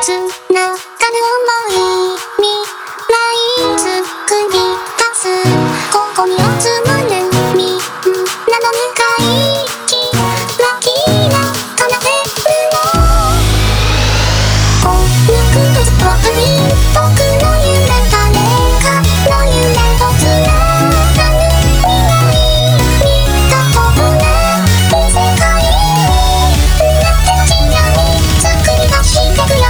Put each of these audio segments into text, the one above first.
つながる想い未来作り出すここに集まるみんなの向いキラキラ奏でるのこぬくとずっとあり僕の夢誰かの夢とつながる未来見たことない世界なっての深夜に作り出してくよ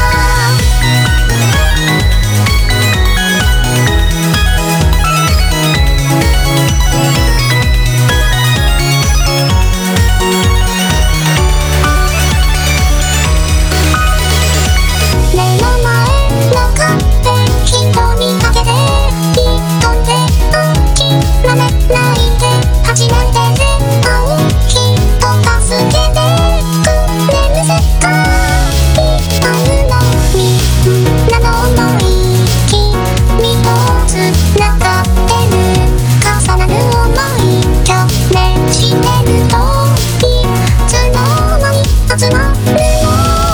初めて出会う人助けてくれる世界あるのみんなの想い君とつながってる重なる想い共鳴してるといつの間に集まるの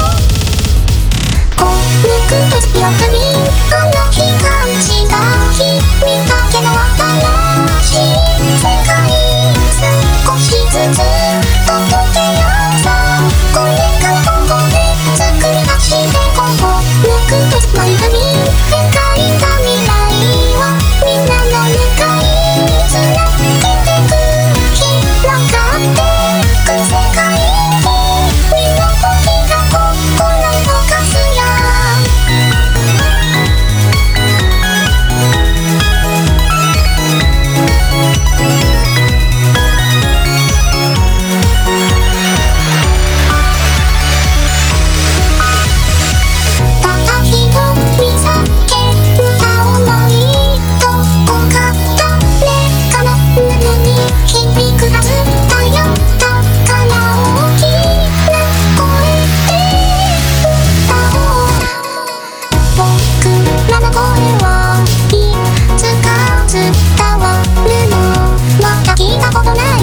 こぬくと強くにあの日感じた君だけの新しい世界少しずつ届けようさこれからここで作り出してここぬくとつまゆるに描いた未来をみんなの向かいにつなげてく広がってく世界君の時が心動かすよ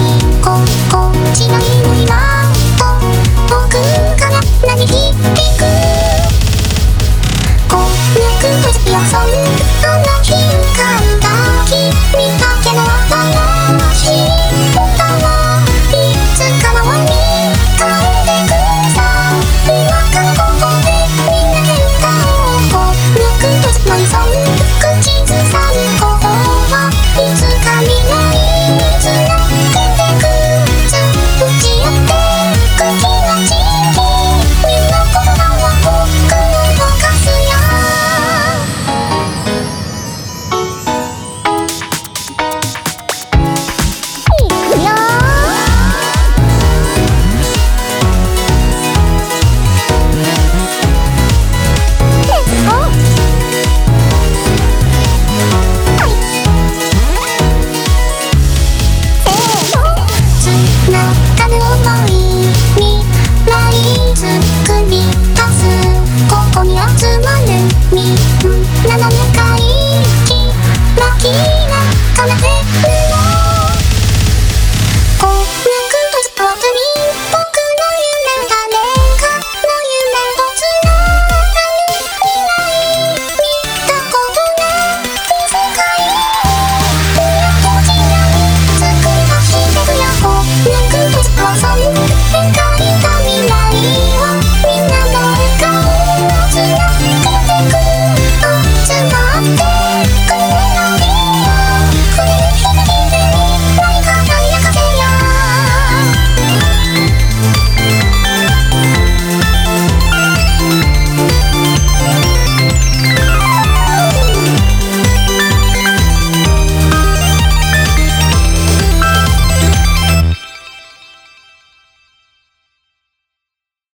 こっちの今と僕から何響く